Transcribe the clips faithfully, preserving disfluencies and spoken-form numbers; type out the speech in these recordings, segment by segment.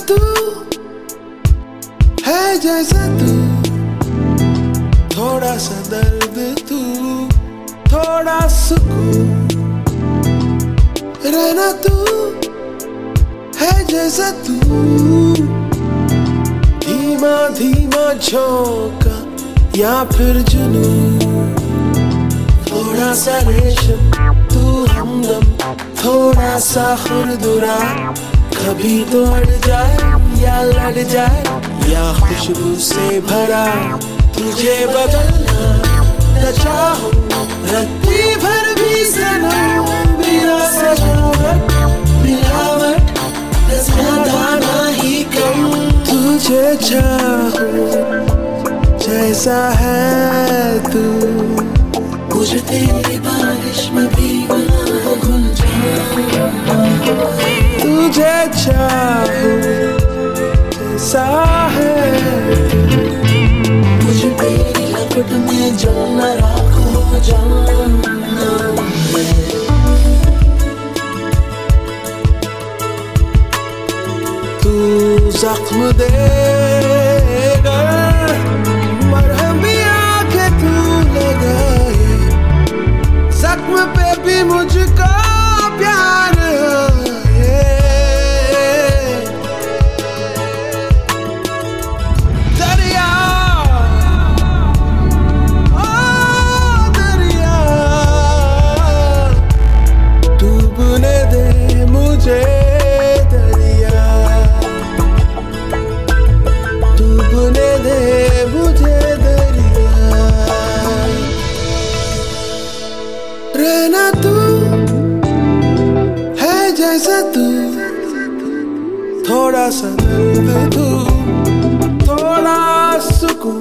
तू है जैसा तू, थोड़ा सा दर्द तू, थोड़ा सुकून। रहना तू है जैसा तू, धीमा धीमा झोंका या फिर जुनून। थोड़ा सा रेशम तू हमदम, थोड़ा सा खुरदुरा, कभी तो अड़ जाए या लड़ जाए या खुशबू से भरा। तुझे बदलना न चाहूं रत्ती भर भी सनम, बिना सजावट मिलावट दस दाना ही कम। तुझे चाहूं जैसा है तू, मुझे तेरी बारिश में भीगना घुल जाऊं। तुझे चाहूं जैसा है तू, मुझे तेरी लपट में जलना राख हो जाना। तू जख्म दे मरहम भी आके तू लगाए, जख्म पे भी मुझको प्यार है। दरिया ओ दरिया, डूबने दे मुझे दरिया, डूबने दे मुझे दरिया। रहना तू है जैसा तू, थोड़ा सा दर्द तू, थोड़ा सुकून।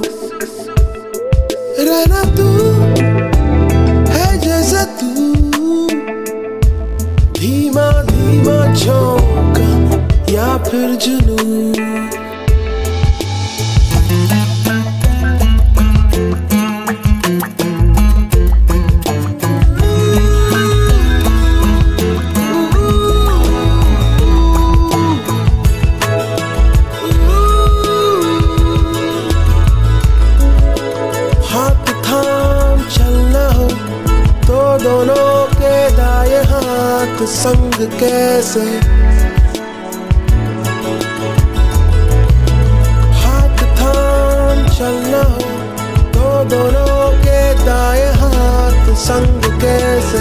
रहना तू है जैसा तू, धीमा धीमा झोंका या फिर जुनून। दोनों के दाएं हाथ संग कैसे, हाथ थाम चलना हो तो दोनों के दाएं हाथ संग कैसे।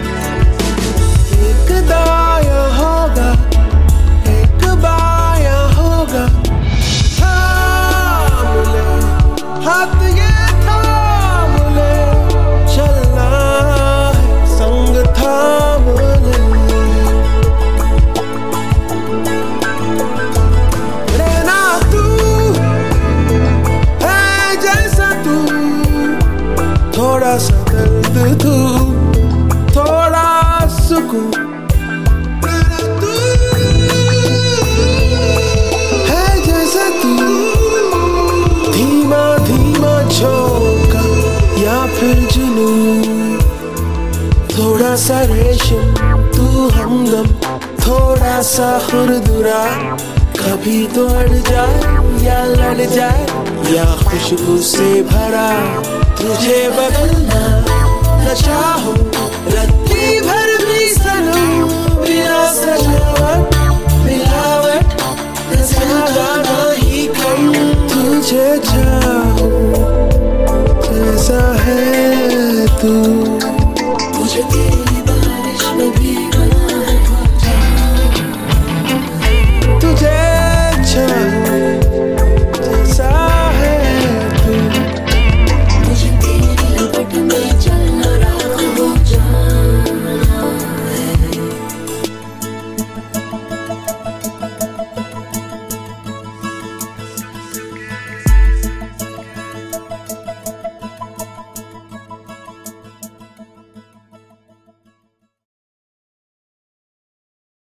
एक दायां होगा एक बायां होगा, थाम ले हाथ ये थाम ले, चलना संग थाम ले। रहना तू है जैसा तू, थोड़ा सा दर्द तू, थोड़ा सुकून। रहना तू है जैसा तू, धीमा धीमा झोंका या फिर जुनून। थोड़ा सा रेशम तू हमदम, थोड़ा सा खुरदुरा, कभी तो अड़ जाए या लड़ जाए या खुशबू से भरा। तुझे बदलना न चाहूं